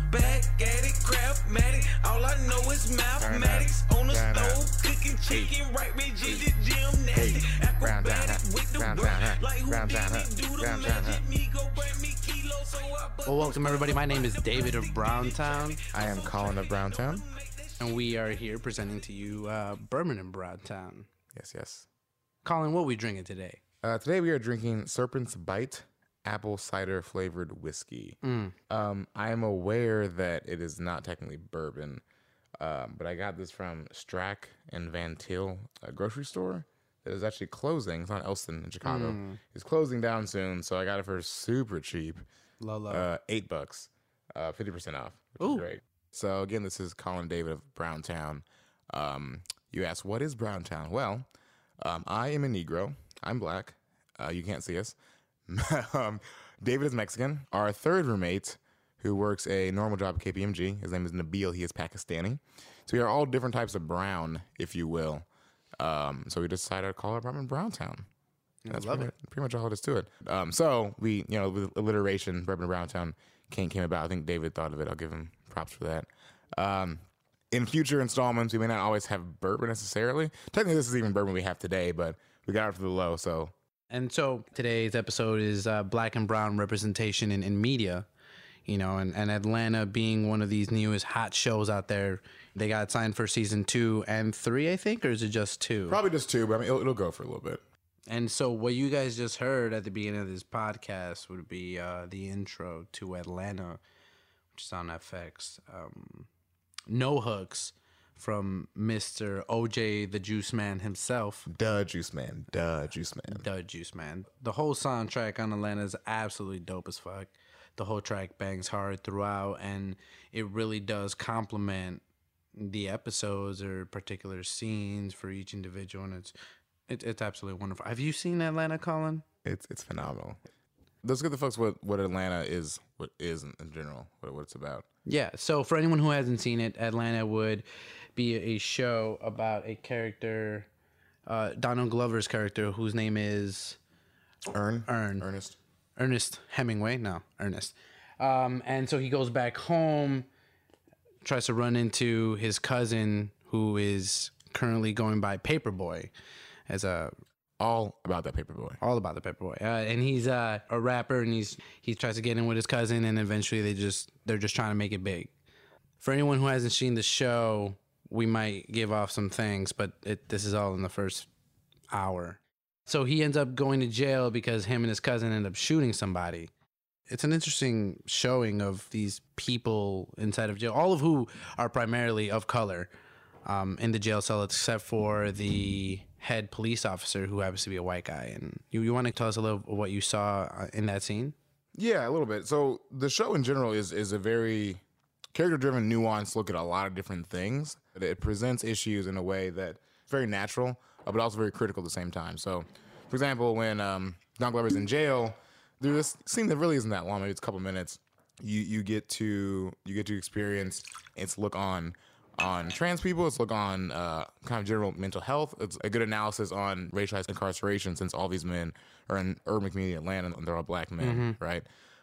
back at it, craftmatic. All I know is mathematics. On the stove, cooking chicken, right rigid, gymnastic. Acrobatic with the work, like who did it do the magic? Me go bring me kilo, so I Well, welcome everybody. My name is David of Browntown, I am Colin of Browntown. and we are here presenting to you Bourbon in Browntown. Yes. Colin, what are we drinking today? Today we are drinking Serpent's Bite apple cider flavored whiskey. I am aware that it is not technically bourbon, but I got this from Strack and Van Til, a grocery store that is actually closing. It's on Elston in Chicago. It's closing down soon, so I got it for super cheap. Low. $8, 50% off, which is great. So again, this is Colin David of Browntown. You ask, what is Browntown? Well, I am a Negro. I'm black. You can't see us. David is Mexican. Our third roommate, who works a normal job at KPMG, his name is Nabil. He is Pakistani. So we are all different types of brown, if you will. So we decided to call our apartment Browntown. That's pretty much all it is to it. So we, with alliteration, Bourbon Browntown came about. I think David thought of it. I'll give him props for that. In future installments, we may not always have bourbon necessarily. Technically, this is even bourbon we have today, but we got it for the low. So Today's episode is black and brown representation in media, and Atlanta being one of these newest hot shows out there. They got signed for season 2 and 3, I think, or is it just 2? probably just 2, but I mean, it'll go for a little bit. And so what you guys just heard at the beginning of this podcast would be the intro to Atlanta, which is on FX. No hooks from Mr. OJ the Juice Man himself. Duh, Juice Man. The Juice Man. The whole soundtrack on Atlanta is absolutely dope as fuck. The whole track bangs hard throughout, and it really does complement the episodes or particular scenes for each individual, and it's absolutely wonderful. Have you seen Atlanta, Colin? It's phenomenal. Let's get the folks what Atlanta is, what is in general, what it's about. Yeah, so for anyone who hasn't seen it, Atlanta would be a show about a character, Donald Glover's character, whose name is Ernest Hemingway. No, Ernest. And so he goes back home, tries to run into his cousin, who is currently going by Paperboy, as a All about that Paperboy. all about the Paperboy, and he's a rapper, and he tries to get in with his cousin, and eventually they're just trying to make it big. For anyone who hasn't seen the show, we might give off some things, but this is all in the first hour. So he ends up going to jail because him and his cousin end up shooting somebody. It's an interesting showing of these people inside of jail, all of who are primarily of color, in the jail cell, except for the head police officer, who happens to be a white guy. And you want to tell us a little of what you saw in that scene? Yeah, a little bit. So the show in general is a very character-driven, nuanced look at a lot of different things. It presents issues in a way that's very natural, but also very critical at the same time. So, for example, when Don Glover's in jail, there's this scene that really isn't that long. Maybe it's a couple minutes. You get to experience its look on trans people. It's look on kind of general mental health. It's a good analysis on racialized incarceration, since all these men are in urban community in Atlanta and they're all black men, right?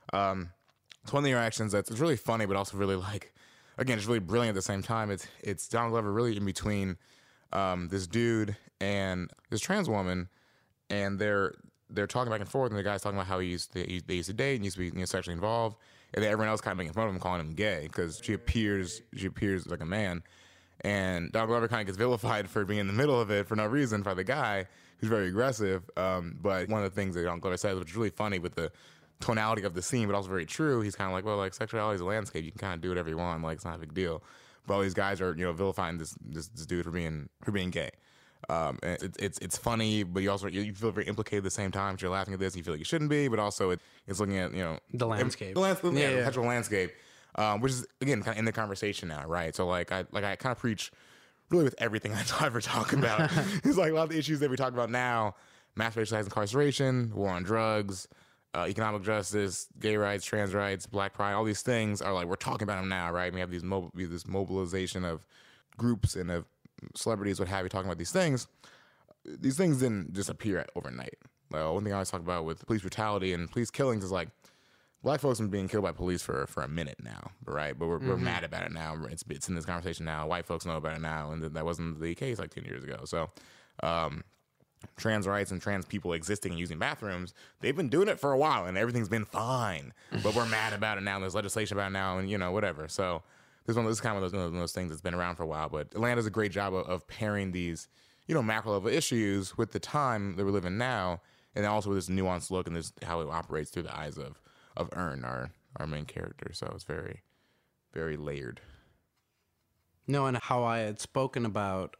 It's one of the interactions it's really funny, but also really again, it's really brilliant at the same time. It's Donald Glover really in between this dude and this trans woman, and they're talking back and forth, and the guy's talking about how they used to date and used to be sexually involved, and then everyone else kind of making fun of him, calling him gay because she appears like a man, and Donald Glover kind of gets vilified for being in the middle of it for no reason by the guy who's very aggressive. But one of the things that Donald Glover says, which is really funny with the tonality of the scene, but also very true, he's kind of like, well, like, sexuality is a landscape. You can kind of do whatever you want. Like, it's not a big deal. But all these guys are, vilifying this dude for being gay. And it's funny, but you feel very implicated at the same time. You're laughing at this, and you feel like you shouldn't be, but also it's looking at the landscape, the perpetual landscape, which is again kind of in the conversation now, right? So I kind of preach really with everything I ever talk about. It's like a lot of the issues that we talk about now: mass racialized incarceration, war on drugs, economic justice, gay rights, trans rights, black pride. All these things are like we're talking about them now, right? We have this mobilization of groups and of celebrities, what have you, talking about these things. These things didn't just appear overnight. One thing I always talk about with police brutality and police killings is like black folks have been being killed by police for a minute now, right? But we're mad about it now. It's in this conversation now. White folks know about it now, and that wasn't the case like 10 years ago. So, trans rights and trans people existing and using bathrooms, they've been doing it for a while, and everything's been fine. But we're mad about it now, and there's legislation about it now, and, you know, whatever. So this is kind of one of those things that's been around for a while. But Atlanta does a great job of pairing these, you know, macro-level issues with the time that we're living now, and also with this nuanced look and this how it operates through the eyes of Earn, our main character. So it's very, very layered. No, and how I had spoken about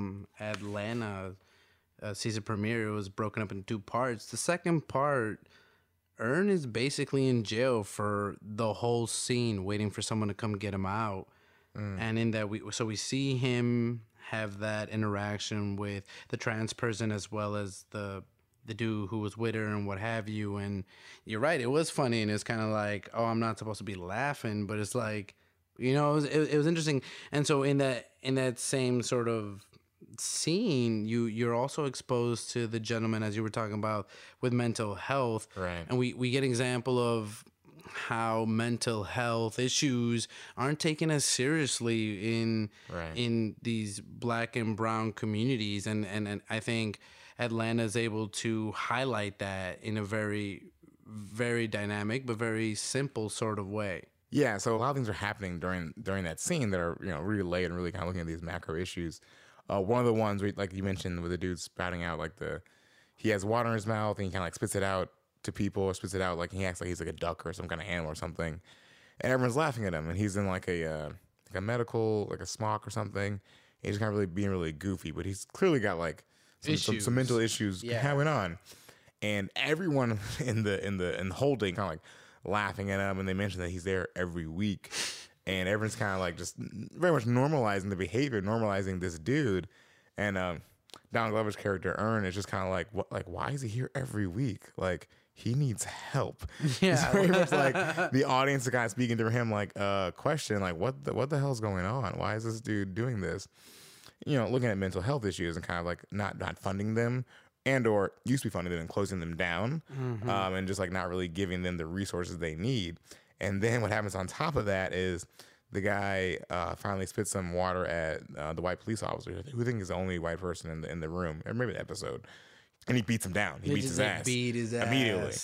Atlanta season premiere, it was broken up into 2 parts. The second part, Earn is basically in jail for the whole scene, waiting for someone to come get him out. And in that, we see him have that interaction with the trans person as well as the dude who was with her and what have you. And you're right, it was funny, and it's kind of like, oh, I'm not supposed to be laughing, but it's like, you know, it was interesting. And so in that same sort of scene, you're also exposed to the gentleman, as you were talking about, with mental health, right? And we get an example of how mental health issues aren't taken as seriously in these black and brown communities, and I think Atlanta is able to highlight that in a very, very dynamic but very simple sort of way. Yeah, so a lot of things are happening during that scene that are, you know, really layered and really kind of looking at these macro issues. One of the ones, like you mentioned, with the dude spouting out, like he has water in his mouth and he kind of like spits it out to people, or spits it out like he acts like he's like a duck or some kind of animal or something, and everyone's laughing at him. And he's in like a medical, like a smock or something. He's kind of really being really goofy, but he's clearly got like some mental issues going on. And everyone in the holding kind of like laughing at him, and they mention that he's there every week, and everyone's kind of like just very much normalizing the behavior, normalizing this dude. And Donald Glover's character Earn is just kind of like, what, like, why is he here every week? Like, he needs help. Yeah, it's very much like the audience, the guy speaking through him, like, question, like, what the hell's going on? Why is this dude doing this? You know, looking at mental health issues and kind of like not funding them, and or used to be funding them and closing them down, and just like not really giving them the resources they need. And then what happens on top of that is the guy finally spits some water at the white police officer, who I think is the only white person in the room, or maybe the episode, and he beats him down. He beats his ass. Beat his ass immediately.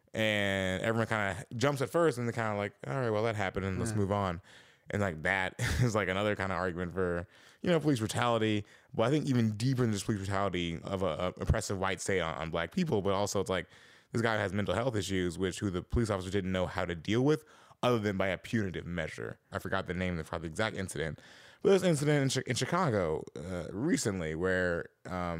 And everyone kind of jumps at first, and they're kind of like, all right, well, that happened, and let's move on. And like that is like another kind of argument for, you know, police brutality. But I think even deeper than just police brutality of a oppressive white state on black people, but also it's like this guy has mental health issues, who the police officer didn't know how to deal with other than by a punitive measure. I forgot the name of the exact incident. But there's an incident in Chicago recently where a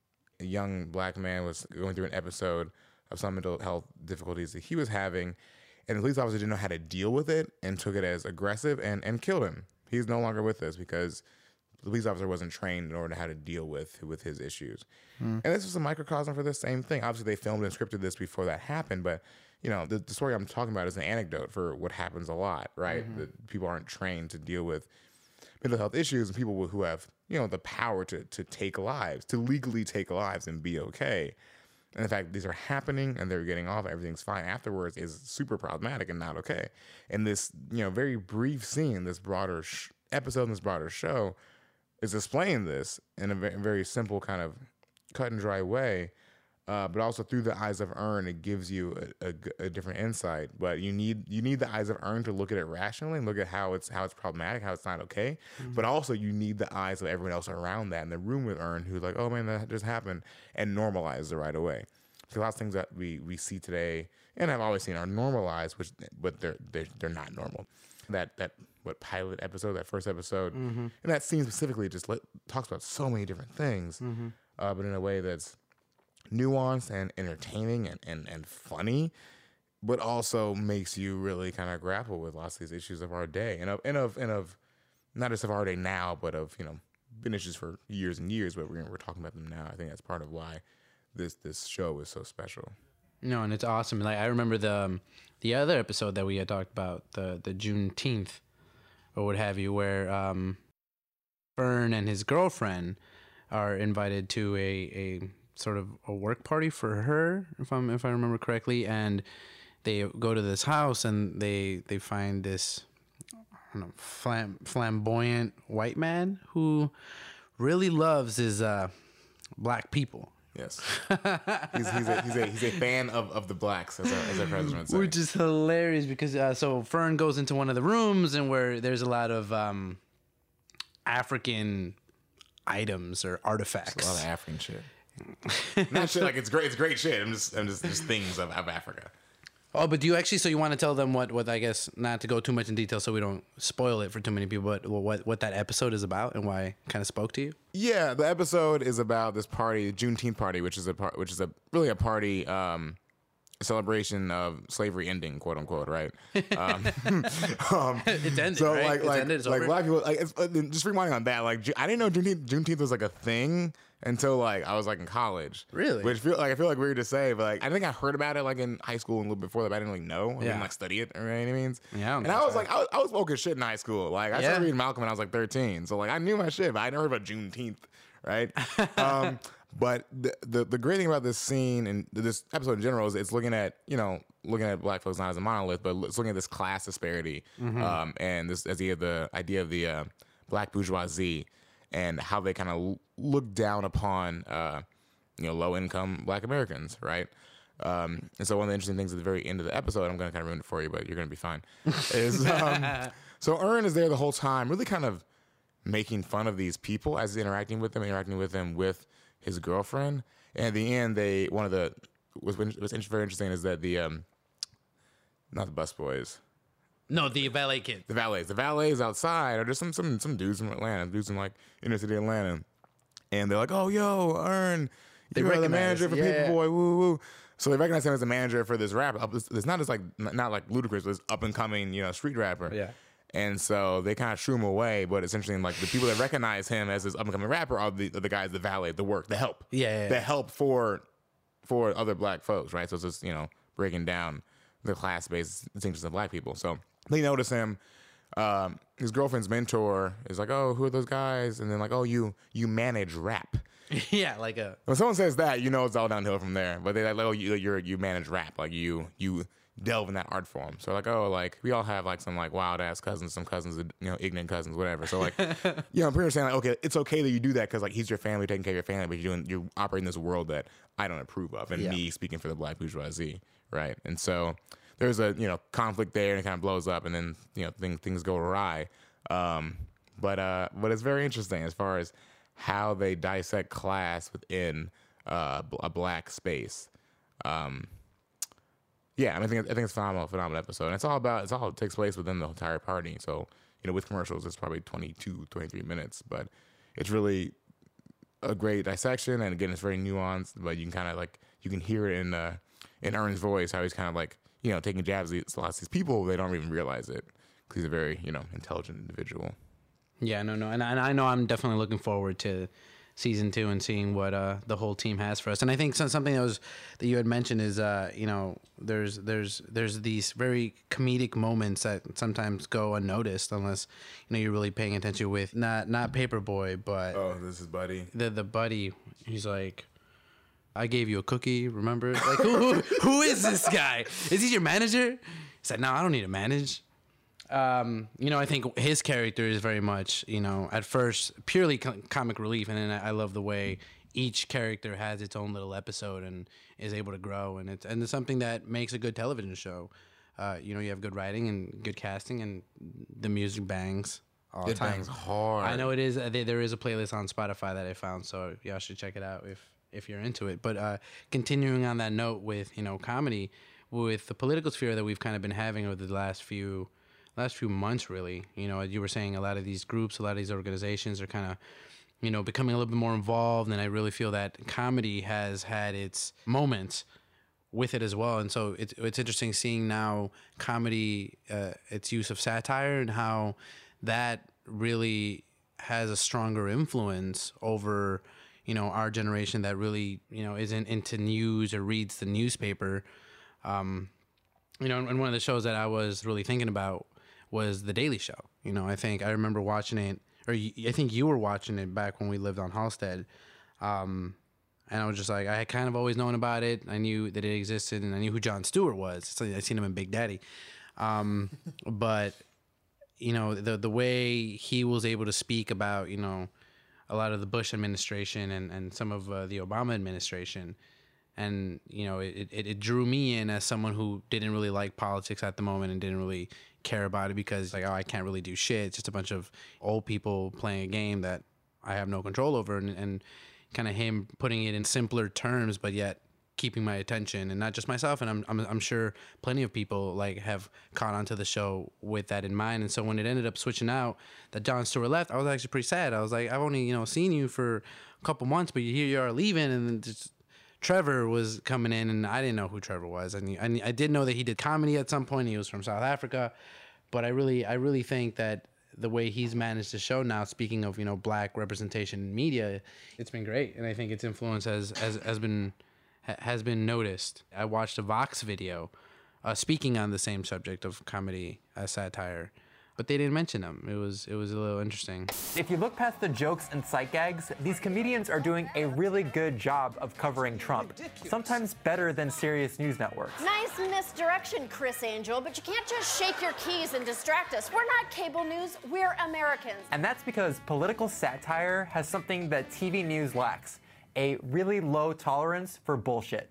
young black man was going through an episode of some mental health difficulties that he was having, and the police officer didn't know how to deal with it and took it as aggressive and killed him. He's no longer with us because the police officer wasn't trained in order to how to deal with his issues. And this was a microcosm for the same thing. Obviously, they filmed and scripted this before that happened, but you know, the story I'm talking about is an anecdote for what happens a lot, right? That people aren't trained to deal with mental health issues, and people who have, you know, the power to take lives, to legally take lives and be okay. And the fact that these are happening and they're getting off, everything's fine afterwards, is super problematic and not okay. And this, you know, very brief scene, this broader episode in this broader show is displaying this in a very simple kind of cut and dry way, but also through the eyes of Earn, it gives you a different insight. But you need the eyes of Earn to look at it rationally and look at how it's problematic, how it's not okay. But also you need the eyes of everyone else around that in the room with Earn, who's like, oh man, that just happened, and normalize it right away. Because a lot of things that we see today and I've always seen are normalized, but they're not normal. That pilot episode, that first episode, and that scene specifically just talks about so many different things, but in a way that's nuanced and entertaining and funny, but also makes you really kind of grapple with lots of these issues of our day and of not just of our day now, but of, you know, been issues for years and years, but we're talking about them now. I think that's part of why this show is so special. No, and it's awesome. Like, I remember the other episode that we had talked about, the Juneteenth or what have you, where Fern and his girlfriend are invited to a sort of a work party for her, if I remember correctly, and they go to this house and they find this, I don't know, flamboyant white man who really loves his black people. Yes, he's a fan of the blacks, as our president would say. Which is hilarious because so Fern goes into one of the rooms and where there's a lot of African items or artifacts. It's a lot of African shit. Not shit like it's great shit. I'm just things of Africa. Oh, but do you actually? So you want to tell them what I guess, not to go too much in detail, so we don't spoil it for too many people. But what that episode is about and why it kind of spoke to you? Yeah, the episode is about this party, the Juneteenth party, which is really a party celebration of slavery ending, quote unquote, right? It's ended, so right? It's ended, it's over. Black people, just rewinding on that, like I didn't know Juneteenth was like a thing until like I was like in college. Really? Which I feel like weird to say, but like I think I heard about it like in high school and a little bit before that, but I didn't really know. I didn't like study it or any means. Yeah. And I was like, I was woke as shit in high school. Like I started reading Malcolm when I was like 13, so like I knew my shit, but I never heard about Juneteenth, right? But the great thing about this scene and this episode in general is it's looking at black folks not as a monolith, but it's looking at this class disparity, and this as the idea of the black bourgeoisie and how they kind of look down upon low income black Americans, right? And so one of the interesting things at the very end of the episode, I'm going to kind of ruin it for you, but you're going to be fine. Is so Earn is there the whole time, really kind of making fun of these people as he's interacting with them with his girlfriend. And at the end, what's very interesting is that the not the busboys. No, the valet kid. The valets outside are just some dudes from Atlanta, dudes in like inner city Atlanta, and they're like, "Oh, yo, Earn, you're the manager for Paperboy, woo woo." So they recognize him as the manager for this rapper. It's not just like not like Ludacris, but this up and coming street rapper. Yeah. And so they kind of shoo him away, but essentially, like the people that recognize him as this up and coming rapper are the guys, the valet, the work, the help, the help for other black folks, right? So it's just breaking down the class based distinctions of black people. So they notice him. His girlfriend's mentor is like, "Oh, who are those guys?" And then like, "Oh, you manage rap." Yeah, like when someone says that, it's all downhill from there. But they're like, "Oh, you manage rap, like you delve in that art form." So like, oh, like we all have like some like wild ass cousins, some cousins, ignorant cousins, whatever. So like, I'm pretty much saying like, okay, it's okay that you do that because like he's your family, taking care of your family, but you're operating in this world that I don't approve of, and me speaking for the black bourgeoisie, right? And so there's a conflict there, and it kind of blows up, and then things go awry. But it's very interesting as far as how they dissect class within a black space. Yeah, I think it's a phenomenal episode. And it all takes place within the entire party. So, with commercials, it's probably 22, 23 minutes. But it's really a great dissection. And again, it's very nuanced. But you can kind of you can hear it in Earn's voice, how he's kind of taking jabs at lots of these people. They don't even realize it because he's a very, intelligent individual. Yeah, no. And I know I'm definitely looking forward to season 2 and seeing what the whole team has for us. And I think something that you had mentioned is there's these very comedic moments that sometimes go unnoticed unless you're really paying attention with not Paperboy, but this is Buddy. The Buddy. He's like, "I gave you a cookie, remember?" Like, who is this guy? Is he your manager? He's like, "No, I don't need to manage." I think his character is very much, at first purely comic relief, and then I love the way each character has its own little episode and is able to grow, and it's something that makes a good television show. You have good writing and good casting, and the music bangs all the time. It bangs hard. I know it is. There is a playlist on Spotify that I found, so y'all should check it out if you're into it. But continuing on that note with comedy, with the political sphere that we've kind of been having over the last few months, really, you were saying, a lot of these groups, a lot of these organizations are kind of, becoming a little bit more involved. And I really feel that comedy has had its moments with it as well. And so it's interesting seeing now comedy, its use of satire and how that really has a stronger influence over, our generation that really, isn't into news or reads the newspaper. And one of the shows that I was really thinking about was The Daily Show. I remember watching it, or I think you were watching it back when we lived on Halstead. And I was just like, I had kind of always known about it. I knew that it existed, and I knew who Jon Stewart was. So I seen him in Big Daddy. But, you know, the way he was able to speak about, you know, a lot of the Bush administration and some of the Obama administration. And, you know, it drew me in as someone who didn't really like politics at the moment and didn't really care about it because, like, oh, I can't really do shit. It's just a bunch of old people playing a game that I have no control over. And kind of him putting it in simpler terms, but yet keeping my attention, and not just myself. And I'm sure plenty of people like have caught onto the show with that in mind. And so when it ended up switching out, that Jon Stewart left, I was actually pretty sad. I was like, I've only, you know, seen you for a couple months, but here you are leaving, and then just Trevor was coming in, and I didn't know who Trevor was. I did know that he did comedy at some point. He was from South Africa, but I really think that the way he's managed the show now, speaking of, you know, black representation in media, it's been great, and I think its influence has been noticed. I watched a Vox video speaking on the same subject of comedy satire, but they didn't mention him. It was a little interesting. If you look past the jokes and sight gags, these comedians are doing a really good job of covering Trump, sometimes better than serious news networks. Nice misdirection, Chris Angel, but you can't just shake your keys and distract us. We're not cable news, we're Americans. And that's because political satire has something that TV news lacks: a really low tolerance for bullshit.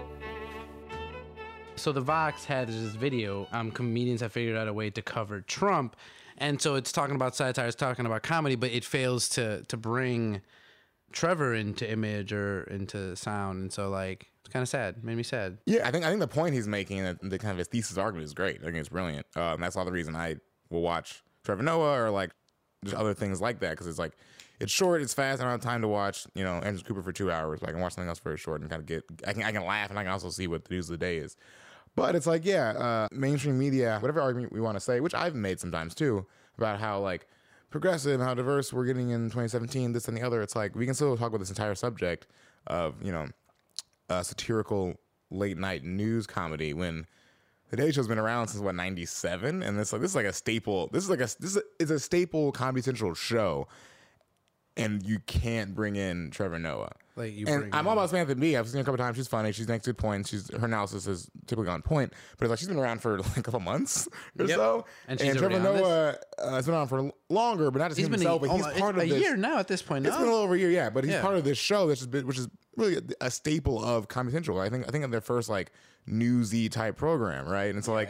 So the Vox had this video, comedians have figured out a way to cover Trump. And so it's talking about satire, it's talking about comedy, but it fails to bring Trevor into image or into sound. And so, like, it's kind of sad. Made me sad. Yeah, I think the point he's making, the kind of his thesis argument is great. I think it's brilliant. And that's all the reason I will watch Trevor Noah or, like, just other things like that, because it's like, it's short, it's fast, I don't have time to watch, you know, Anderson Cooper for 2 hours. But I can watch something else very short and kind of I can laugh, and I can also see what the news of the day is. But it's like, yeah, mainstream media, whatever argument we want to say, which I've made sometimes too, about how, like, progressive, how diverse we're getting in 2017, this and the other. It's like, we can still talk about this entire subject of, you know, satirical late night news comedy when the Daily Show's been around since, what, 97? And it's like, this is like a staple. It's a staple Comedy Central show. And you can't bring in Trevor Noah. Like, I'm all about Samantha Bee. I've seen her a couple times. She's funny. She's makes good points. Her analysis is typically on point. But it's like she's been around for like a couple months or so. And Trevor Noah has been on for longer, but not just himself. But he's part of this. A year now at this point. It's been a little over a year, yeah. But he's part of this show, which is really a staple of Comedy Central. I think of their first, like, newsy type program, right? And so, like,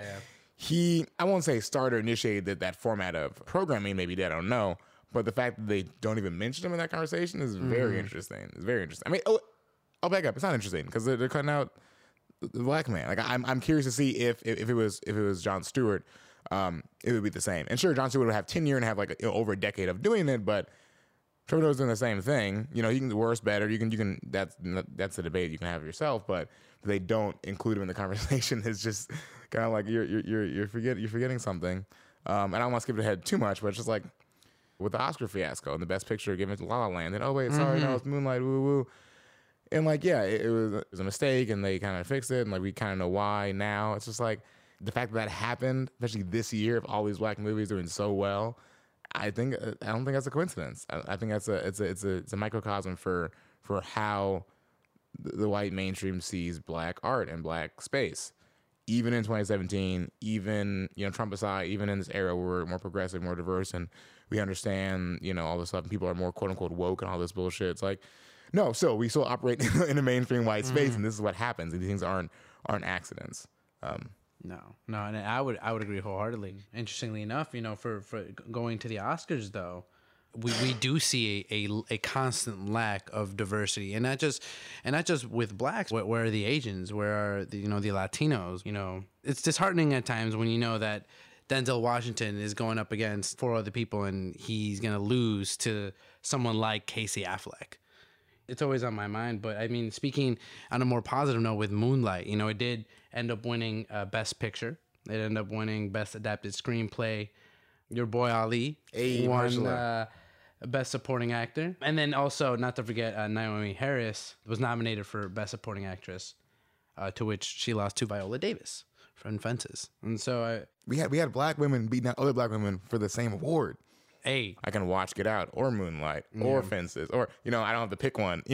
I won't say started or initiated that format of programming. Maybe they don't know. But the fact that they don't even mention him in that conversation is very interesting. It's very interesting. I mean, I'll back up. It's not interesting because they're cutting out the black man. Like, I'm curious to see if it was Jon Stewart, it would be the same. And sure, Jon Stewart would have tenure and have, like, over a decade of doing it. But Trevor Noah's doing the same thing. You know, you can do worse, better. You can. That's a debate you can have yourself. But they don't include him in the conversation. It's just kind of like you're forgetting something. And I don't want to skip ahead too much, but it's just like, with the Oscar fiasco and the Best Picture given to La La Land, and oh wait, sorry, no, it's Moonlight, woo woo, and like, yeah, it was a mistake, and they kind of fixed it, and like we kind of know why now. It's just like the fact that happened, especially this year, of all these black movies doing so well. I don't think that's a coincidence. I think it's a microcosm for how the white mainstream sees black art and black space. Even in 2017, even, you know, Trump aside, even in this era where we're more progressive, more diverse, and we understand, you know, all this stuff, and people are more quote unquote woke and all this bullshit. It's like, no, so we still operate in a mainstream white space, and this is what happens. And these things aren't accidents. No, and I would agree wholeheartedly. Interestingly enough, you know, for going to the Oscars though, we do see a constant lack of diversity, and not just with blacks. Where are the Asians? Where are the Latinos? You know, it's disheartening at times when you know that Denzel Washington is going up against 4 other people and he's gonna lose to someone like Casey Affleck. It's always on my mind. But I mean, speaking on a more positive note, with Moonlight, you know, it did end up winning Best Picture. It ended up winning Best Adapted Screenplay. Your boy Ali won Best Supporting Actor. And then also, not to forget, Naomi Harris was nominated for Best Supporting Actress, to which she lost to Viola Davis from Fences. And so we had black women beating out other black women for the same award. Hey, I can watch Get Out or Moonlight or Fences, or I don't have to pick one.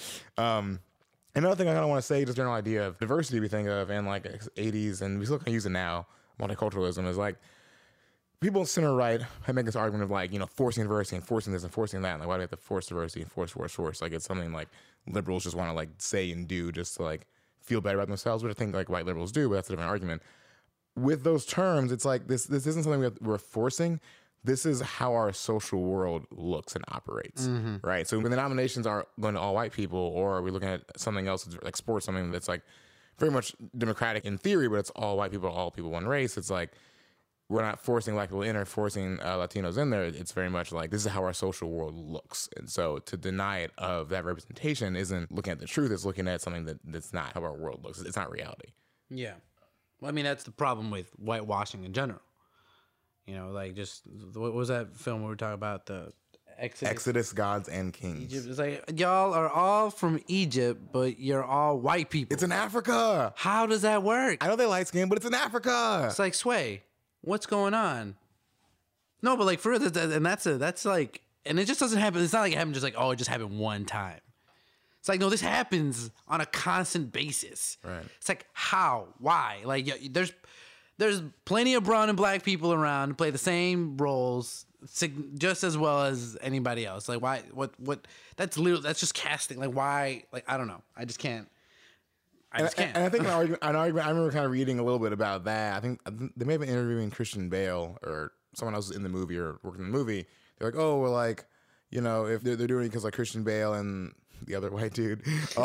Another thing I kind of want to say, just general idea of diversity we think of in like 80s, and we still kind of use it now, multiculturalism, is like people center right have made this argument of like, forcing diversity and forcing this and forcing that. And like, why do we have to force diversity and force? Like, it's something like liberals just want to like say and do just to like feel better about themselves, which I think like white liberals do, but that's a different argument. With those terms, it's like this isn't something we're forcing. This is how our social world looks and operates, right? So when the nominations are going to all white people, or are we looking at something else like sports, something that's like very much democratic in theory, but it's all white people, all people, one race. It's like we're not forcing black people in or forcing Latinos in there. It's very much like this is how our social world looks. And so to deny it of that representation isn't looking at the truth. It's looking at something that's not how our world looks. It's not reality. Yeah. Well, I mean, that's the problem with whitewashing in general. Like just what was that film we were talking about? The Exodus, Gods and Kings. Egypt. It's like y'all are all from Egypt, but you're all white people. It's in Africa. How does that work? I know they light skin, but it's in Africa. It's like, Sway, what's going on? No, but like for real, that's like, and it just doesn't happen. It's not like it happened just like, oh, it just happened one time. It's like, no, this happens on a constant basis. Right. It's like, how? Why? Like, there's plenty of brown and black people around to play the same roles just as well as anybody else. Like, why? What? That's just casting. Like, why? Like, I don't know. I just can't. And I think I remember kind of reading a little bit about that. I think they may have been interviewing Christian Bale or someone else in the movie or working in the movie. They're like, oh, well, like, if they're doing it because like Christian Bale and the other white dude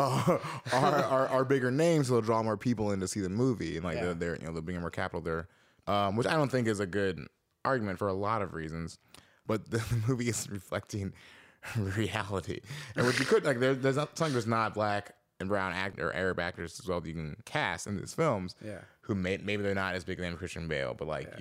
are bigger names, so they'll draw more people in to see the movie, and like they're they'll bring in more capital there, which I don't think is a good argument for a lot of reasons. But the movie is reflecting reality, and what you could like there's not black and brown actor or Arab actors as well that you can cast in these films, who maybe they're not as big a name as Christian Bale, but like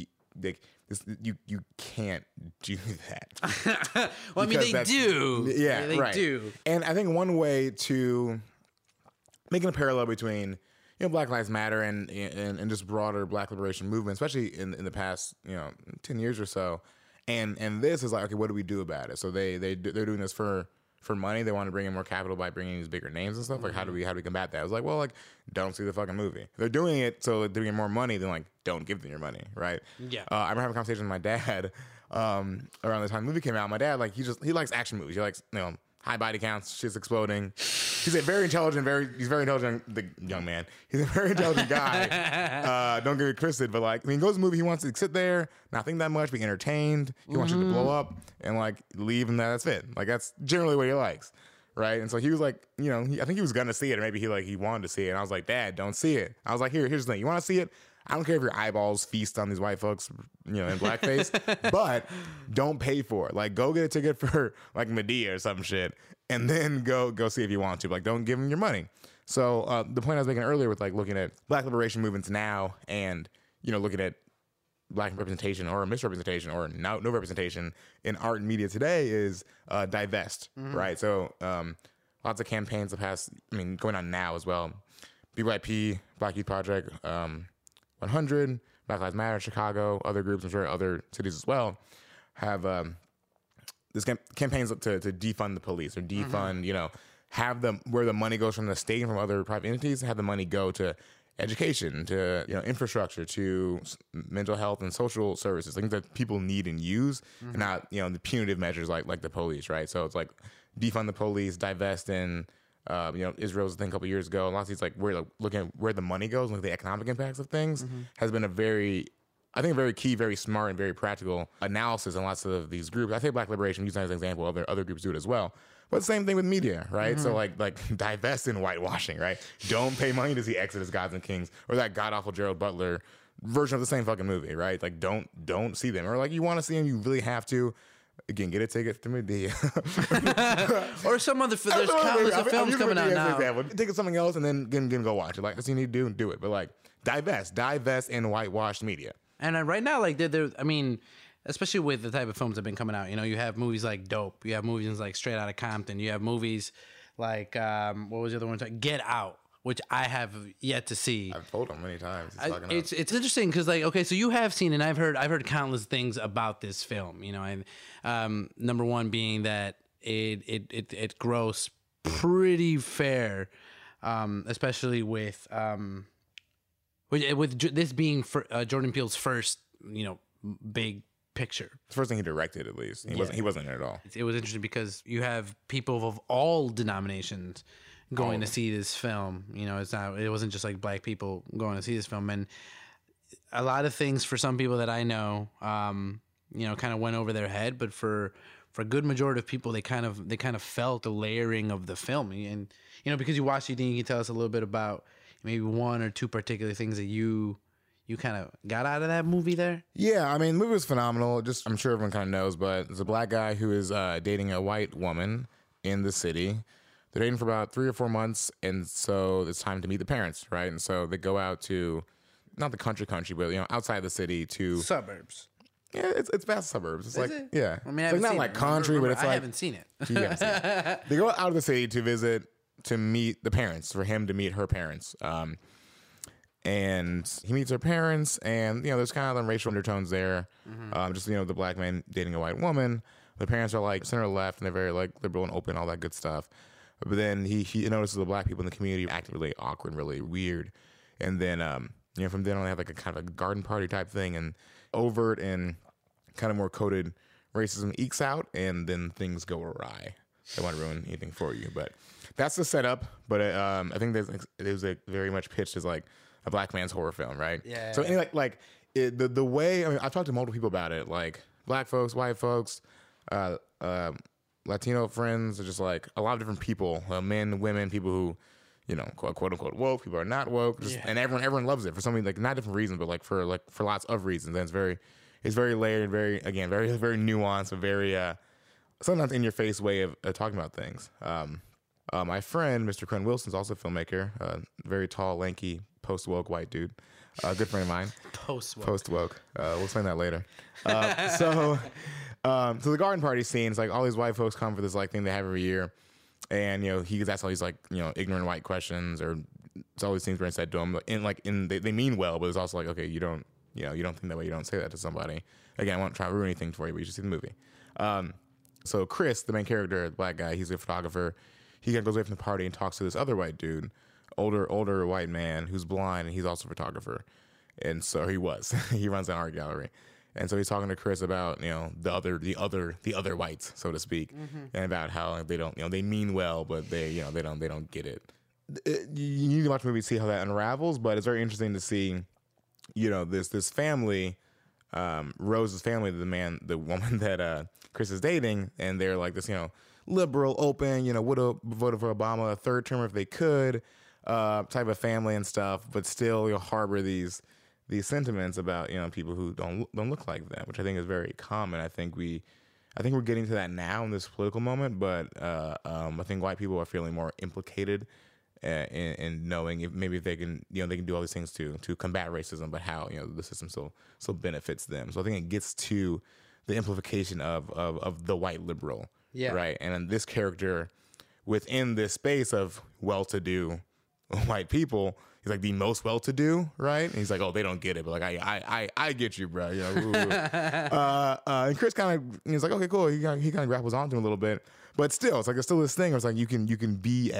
you can't do that. Well, I mean, they do. Yeah, they right. do. And I think one way to making a parallel between Black Lives Matter and just broader Black liberation movement, especially in the past 10 years or so, and this is like, okay, what do we do about it? So they're doing this for money. They want to bring in more capital by bringing these bigger names and stuff. Like, how do we combat that? I was like, well, like, don't see the fucking movie. They're doing it so they're getting more money. Then like, don't give them your money, right? Yeah. I remember having a conversation with my dad around the time the movie came out. My dad, like, he likes action movies. He likes high body counts, shit's exploding. He's a very intelligent, the young man. He's a very intelligent guy. Don't get it twisted, but like, when he goes to the movie, he wants to sit there, not think that much, be entertained. He wants you to blow up and like leave, and that's it. Like, that's generally what he likes, right? And so he was like, I think he was gonna see it, or maybe he wanted to see it. And I was like, Dad, don't see it. I was like, here's the thing. You want to see it? I don't care if your eyeballs feast on these white folks, in blackface, but don't pay for it. Like, go get a ticket for like Medea or some shit, and then go see if you want to. Like, don't give them your money. So the point I was making earlier with like looking at Black liberation movements now, and looking at Black representation or misrepresentation or no representation in art and media today is divest, right? So lots of campaigns the past, going on now as well. BYP, Black Youth Project, 100, Black Lives Matter, Chicago, other groups, I'm sure other cities as well, have this campaigns to defund the police or defund, have them where the money goes from the state and from other private entities, have the money go to education, to infrastructure, to mental health and social services, things that people need and use, and not the punitive measures like the police, right? So it's like defund the police, divest in. Israel's thing a couple years ago, and lots of these looking at where the money goes, like the economic impacts of things, has been a very key, very smart, and very practical analysis in lots of these groups. I think Black liberation, use that as an example. Other groups do it as well. But the same thing with media, right? So like divest in whitewashing, right? Don't pay money to see Exodus, Gods and Kings, or that god awful Gerald Butler version of the same fucking movie, right? Like, don't see them, or like you want to see them, you really have to. Again, get a ticket to Medea. Or some other there's countless of films coming out now. Take something else and then go watch it. Like, that's what you need to do it. But like, divest in whitewashed media. And right now, like, especially with the type of films that have been coming out, you have movies like Dope. You have movies like Straight Outta Compton. You have movies like, what was the other one? Get Out, which I have yet to see. I've told him many times. He's fucking up. It's interesting because like, okay, so you have seen, and I've heard countless things about this film. You know, number one being that it grossed pretty fair, especially with this being Jordan Peele's first, you know, big picture. The first thing he directed, at least. He wasn't in it at all. It was interesting because you have people of all denominations going to see this film. You know, it wasn't just like black people going to see this film, and a lot of things for some people that I know, you know, kind of went over their head, but for a good majority of people, they kind of felt the layering of the film. And you know, because you watched it, you can tell us a little bit about maybe one or two particular things that you kind of got out of that movie there. Yeah, I mean, the movie was phenomenal. Just, I'm sure everyone kind of knows, but there's a black guy who is dating a white woman in the city. They're dating for about 3 or 4 months, and so it's time to meet the parents, right? And so they go out to, not the country, but, you know, outside the city to... Suburbs. Yeah, it's past suburbs. It's it? Yeah. I mean, it's like not like country, but it's like... I haven't seen it. You haven't seen it. They go out of the city to meet the parents, for him to meet her parents. And he meets her parents, and, you know, there's kind of the racial undertones there. Just, you know, the black man dating a white woman. The parents are like center left, and they're very like liberal and open, all that good stuff. But then he notices the black people in the community acting really awkward, really weird. And then, you know, from then on, they have like a kind of a garden party type thing, and overt and kind of more coded racism ekes out, and then things go awry. I don't want to ruin anything for you, but that's the setup. But I think it was very much pitched as like a black man's horror film, right? Yeah. So anyway, the way, I mean, I've talked to multiple people about it, like black folks, white folks, Latino friends, just like a lot of different people, men, women, people who, you know, quote unquote woke, people are not woke, and everyone loves it for something like not different reasons, but like for lots of reasons. And it's very layered, very nuanced, a very sometimes in your face way of talking about things. My friend, Mr. Quentin Wilson, is also a filmmaker, very tall, lanky, post-woke white dude. Good friend of mine. Post-woke. We'll explain that later. So the garden party scene, it's like all these white folks come for this like thing they have every year. And, you know, he gets asked all these like, you know, ignorant white questions, or it's all these things being said to him. They mean well, but it's also like, okay, you don't think that way. You don't say that to somebody. Again, I won't try to ruin anything for you, but you should see the movie. So Chris, the main character, the black guy, he's a photographer. He goes away from the party and talks to this other white dude, older white man who's blind, and he's also a photographer. And so he runs an art gallery. And so he's talking to Chris about, you know, the other whites, so to speak, and about how they don't, you know, they mean well, but they don't get it. You need to watch the movie to see how that unravels, but it's very interesting to see, you know, this family, Rose's family, the woman that Chris is dating, and they're like this, you know, liberal, open, you know, would have voted for Obama a third term if they could, type of family and stuff, but still you'll harbor these sentiments about, you know, people who don't look like them, which I think is very common. I think we're getting to that now in this political moment, but I think white people are feeling more implicated in knowing if they can, you know, they can do all these things to combat racism, but how, you know, the system still benefits them. So I think it gets to the implication of the white liberal. Yeah. Right. And then this character within this space of well-to-do white people, he's like the most well-to-do, right? And he's like, oh, they don't get it, but like I get you, bro. You know, and Chris kind of, he's like, okay, cool. He kind of grapples onto him a little bit, but still, it's like there's still this thing where it's like you can be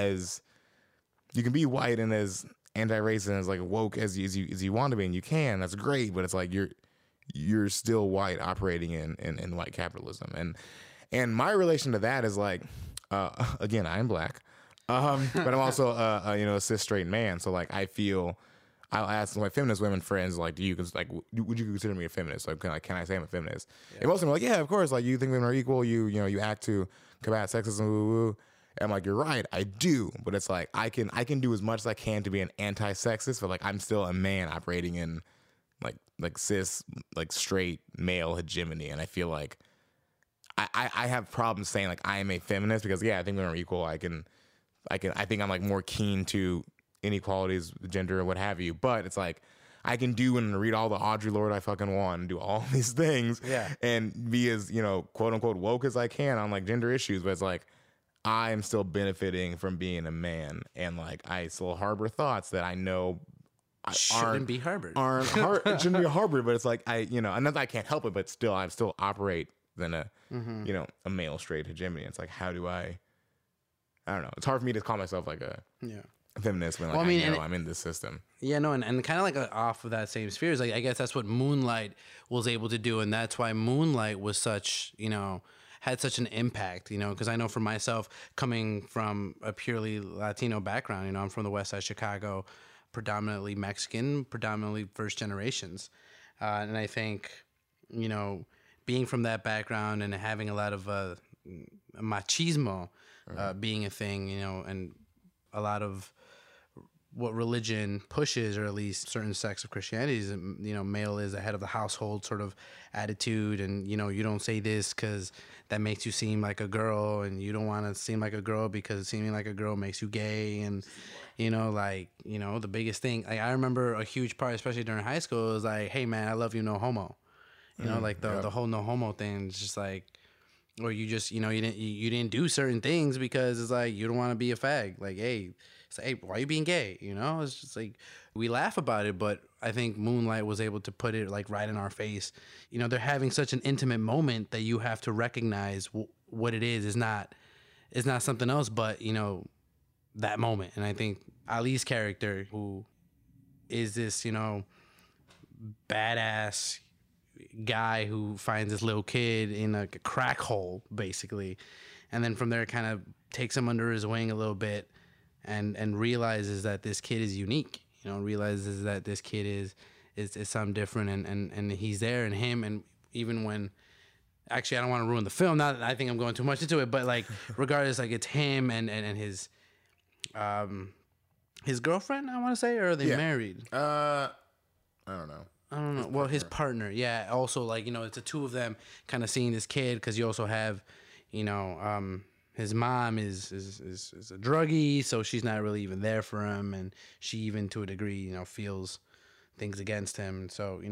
white and as anti-racist and as like woke as you want to be, and you can. That's great, but it's like you're still white operating in white capitalism, and my relation to that is like, again, I'm black. But I'm also a cis straight man, so like I'll ask my feminist women friends, like, would you consider me a feminist? Like, can I say I'm a feminist? Yeah. And most of them are like, yeah, of course. Like, you think women are equal? You act to combat sexism. Woo woo. And I'm like, you're right, I do. But it's like I can do as much as I can to be an anti-sexist, but like I'm still a man operating in like cis, like straight male hegemony, and I feel like I have problems saying like I am a feminist because I think women are equal. I think I'm like more keen to inequalities, gender, and what have you. But it's like I can do and read all the Audre Lorde I fucking want and do all these things, and be as, you know, quote unquote woke as I can on like gender issues. But it's like I'm still benefiting from being a man, and like I still harbor thoughts that I know Shouldn't be harbored. shouldn't be harbored, but it's like not that I can't help it, but still I still operate than a a male straight hegemony. It's like, how do I don't know. It's hard for me to call myself like a feminist when like, I know I'm in this system. Yeah, no, and kind of like off of that same sphere is like, I guess that's what Moonlight was able to do, and that's why Moonlight was such, had such an impact, because I know for myself, coming from a purely Latino background, I'm from the West Side Chicago, predominantly Mexican, predominantly first generations, and I think, being from that background and having a lot of machismo being a thing, and a lot of what religion pushes, or at least certain sects of Christianity, is, male is the head of the household sort of attitude. And, you don't say this because that makes you seem like a girl, and you don't want to seem like a girl because seeming like a girl makes you gay. And, the biggest thing, like, I remember a huge part, especially during high school, was like, hey man, I love you, no homo. The whole no homo thing is just like, or you just, you didn't do certain things because it's like, you don't want to be a fag. Like, hey, it's like, hey, why are you being gay? It's just like, we laugh about it, but I think Moonlight was able to put it like right in our face. They're having such an intimate moment that you have to recognize what it is not something else, but, that moment. And I think Ali's character, who is this, badass guy who finds this little kid in a crack hole, basically, and then from there kind of takes him under his wing a little bit, and realizes that this kid is unique, realizes that this kid is something different, and he's there, and him, and even when, actually, I don't want to ruin the film, not that I think I'm going too much into it, but like, regardless, like, it's him and his girlfriend, I want to say, or are they married? I don't know. Well, his partner, yeah. Also, like, it's the two of them kind of seeing this kid, because you also have, his mom is a druggie, so she's not really even there for him, and she even to a degree, feels things against him. So,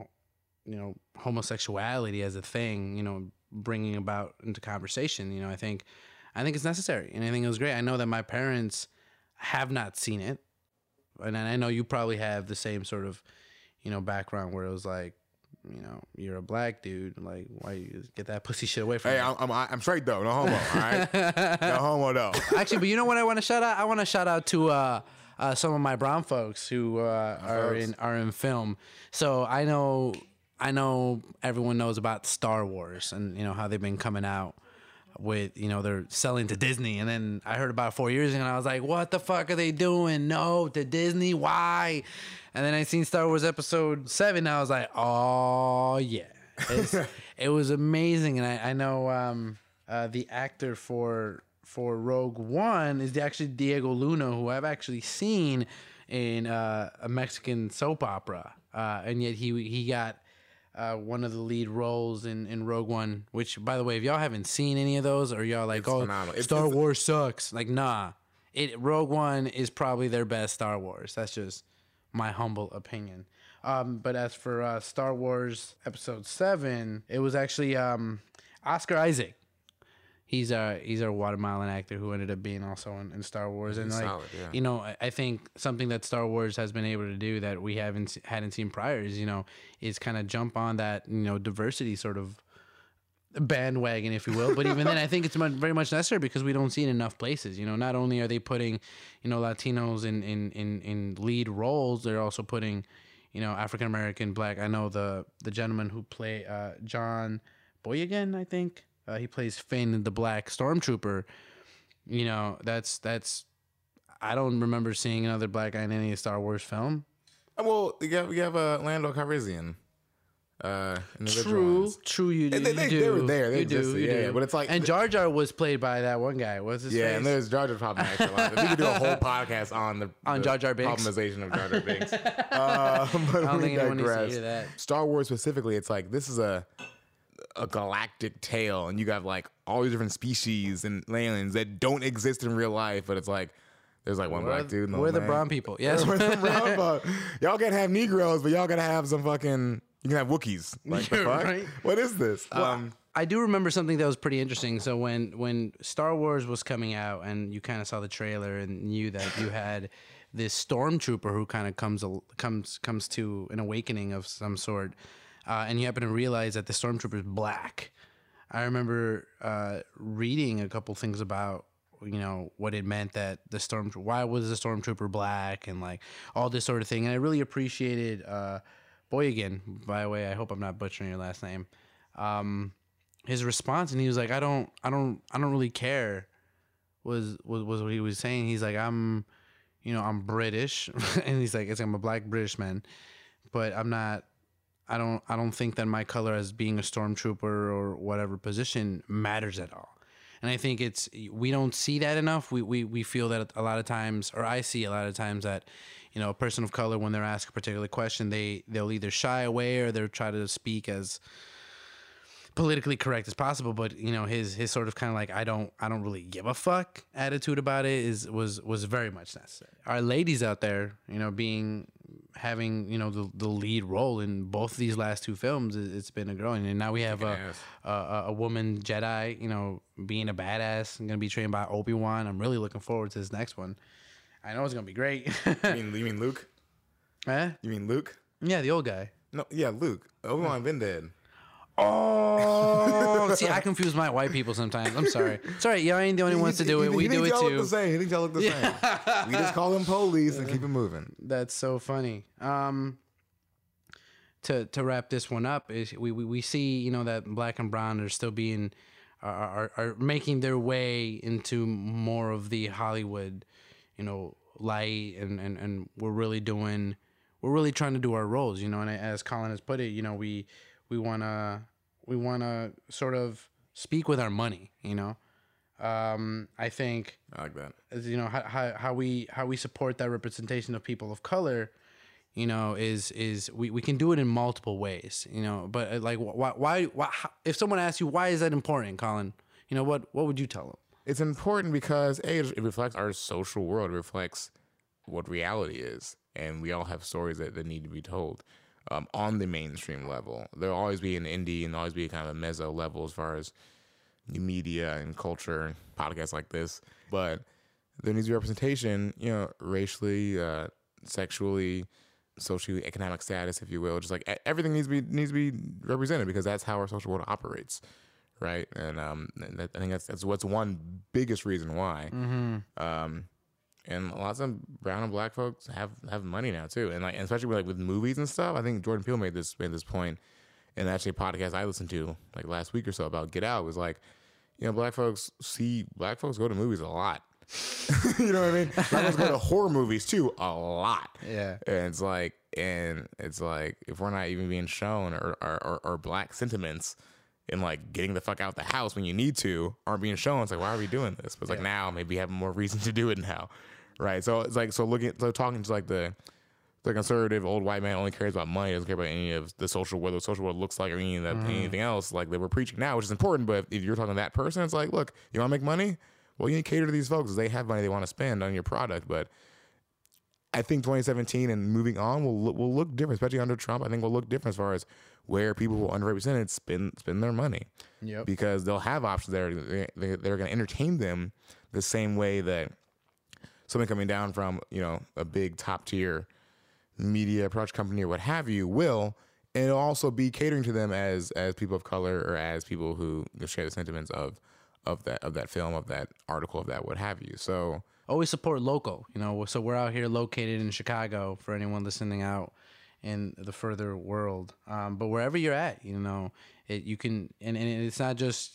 homosexuality as a thing, bringing about into conversation, I think it's necessary, and I think it was great. I know that my parents have not seen it, and I know you probably have the same sort of background where it was like, you're a black dude, like, why you get that pussy shit away from me? Hey, I'm straight though, no homo, all right? No homo though. Actually, but you know what I want to shout out? I want to shout out to some of my brown folks who are in film. So I know everyone knows about Star Wars and how they've been coming out with, they're selling to Disney, and then I heard about it 4 years ago, and I was like, what the fuck are they doing? No, to Disney, why? And then I seen Star Wars Episode 7, and I was like, oh yeah, it was amazing. And I know the actor for Rogue One is actually Diego Luna, who I've actually seen in a Mexican soap opera, and yet he got one of the lead roles in Rogue One, which, by the way, if y'all haven't seen any of those, or y'all like, Star Wars sucks, like, nah, Rogue One is probably their best Star Wars. That's just my humble opinion. But as for Star Wars Episode 7, it was actually Oscar Isaac. He's a Guatemalan actor who ended up being also in Star Wars, and like, solid, yeah. I think something that Star Wars has been able to do that we hadn't seen prior is kind of jump on that diversity sort of bandwagon, if you will. But even then, I think it's very much necessary, because we don't see it in enough places. Not only are they putting Latinos in lead roles, they're also putting African American, Black. I know the gentleman who played John Boyega, I think. He plays Finn, the Black Stormtrooper. That's. I don't remember seeing another black guy in any Star Wars film. Well, we have Lando Calrissian. In the True. You do. They were there. You do. But it's like, and Jar Jar was played by that one guy. What's his face? Yeah, and there's Jar Jar problematic a lot. We could do a whole podcast on the Jar Jar Binks. Problemization of Jar Jar Binks. But I don't think anyone needs to hear that. Star Wars specifically, it's like, this is a galactic tale, and you got like all these different species and aliens that don't exist in real life, but it's like, there's like one black dude. We're the brown people. Yes, we're the brown folk. Y'all can have Negroes, but y'all gotta have some fucking. You can have Wookiees. Like, the fuck? Right? What is this? Well, I do remember something that was pretty interesting. So when Star Wars was coming out, and you kind of saw the trailer and knew that you had this stormtrooper who kind of comes to an awakening of some sort, and you happen to realize that the stormtrooper is black. I remember reading a couple things about what it meant that why was the stormtrooper black, and like all this sort of thing. And I really appreciated Boygan, by the way. I hope I'm not butchering your last name. His response, and he was like, I don't really care. Was what he was saying. He's like, I'm British, and he's like, I'm a black British man, but I'm not. I don't think that my color as being a stormtrooper or whatever position matters at all. And I think we don't see that enough. We feel that a lot of times, or I see a lot of times that, a person of color, when they're asked a particular question, they'll either shy away or they'll try to speak as politically correct as possible. But his sort of kind of like I don't really give a fuck attitude about it was very much necessary. Our ladies out there, having the lead role in both these last two films, it's been a growing, and now we have a woman Jedi, being a badass and gonna be trained by Obi-Wan. I'm really looking forward to this next one. I know it's gonna be great. You mean Luke? Huh? You mean Luke? Yeah, the old guy. No, yeah, Luke. Obi-Wan been dead. Oh, see, I confuse my white people sometimes. I'm sorry. It's all right. Y'all ain't the only ones to do it. We do it too. He thinks y'all look the same. We just call them police and keep it moving. That's so funny. To wrap this one up, is we see that black and brown are still being are making their way into more of the Hollywood, light, and we're really trying to do our roles, and as Colin has put it, we want to sort of speak with our money, I think I like that. How we support that representation of people of color, is we can do it in multiple ways, but like why if someone asks you why is that important, Colin, what would you tell them? It's important because it reflects our social world. It reflects what reality is, and we all have stories that need to be told. On the mainstream level, there'll always be an indie and always be kind of a mezzo level as far as new media and culture and podcasts like this. But there needs to be representation, racially, sexually, socially, economic status, if you will. Just like everything needs to be represented, because that's how our social world operates, right? And I think that's what's one biggest reason why. Mm-hmm. And lots of brown and black folks have money now too, and especially with movies and stuff. I think Jordan Peele made this point in actually a podcast I listened to like last week or so about Get Out. It was like, black folks go to movies a lot. You know what I mean? Black folks go to horror movies too a lot. Yeah, and it's like if we're not even being shown or black sentiments and like getting the fuck out the house when you need to aren't being shown, it's like, why are we doing this? But it's like now maybe have more reason to do it now. Right, so it's like talking to like the conservative old white man only cares about money, doesn't care about any of the social world, what the social world looks like, or anything else like that we're preaching now, which is important. But if you're talking to that person, it's like, look, you want to make money? Well, you need to cater to these folks because they have money they want to spend on your product. But I think 2017 and moving on will look different, especially under Trump. I think will look different as far as where people who are underrepresented spend their money. Yep. Because they'll have options that they're going to entertain them the same way that something coming down from, a big top tier media production company or what have you will, and it'll also be catering to them as people of color or as people who share the sentiments of that film, of that article, of that what have you. So always support local, so we're out here located in Chicago for anyone listening out in the further world. But wherever you're at, you can, and it's not just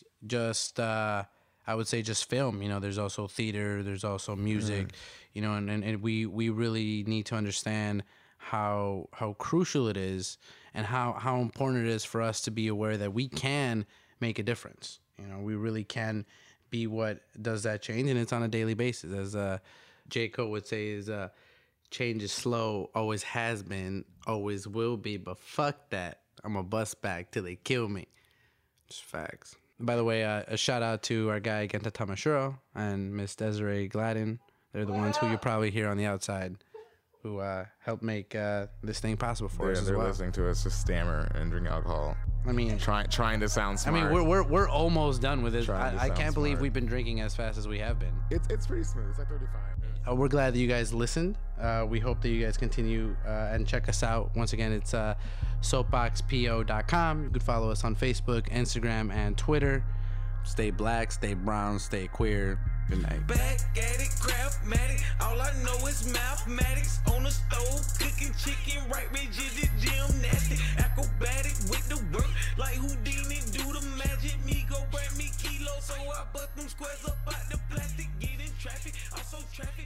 I would say just film, there's also theater, there's also music, and we really need to understand how crucial it is and how important it is for us to be aware that we can make a difference. We really can be what does that change, and it's on a daily basis. As J. Cole would say, is change is slow, always has been, always will be, but fuck that. I'm a bust back till they kill me. Just facts. By the way, a shout out to our guy Genta Tamashiro and Miss Desiree Gladden. They're the ones who you probably hear on the outside. who helped make this thing possible for us as They're well. listening to us just stammer and drink alcohol. I mean, Trying to sound smart. I mean, we're almost done with it. Trying to I sound can't believe smart. we've been drinking as fast as we have been. It's pretty smooth. It's like 35. We're glad that you guys listened. We hope that you guys continue and check us out. Once again, it's soapboxpo.com. You can follow us on Facebook, Instagram, and Twitter. Stay black, stay brown, stay queer. Good night. Back at it, craftmatic. All I know is mathematics. On the stove, cooking chicken, right rigid, gymnastic, acrobatic with the work, like Houdini do the magic. Me go bring me kilos, so I bust them squares up out the plastic. Get in traffic, also traffic.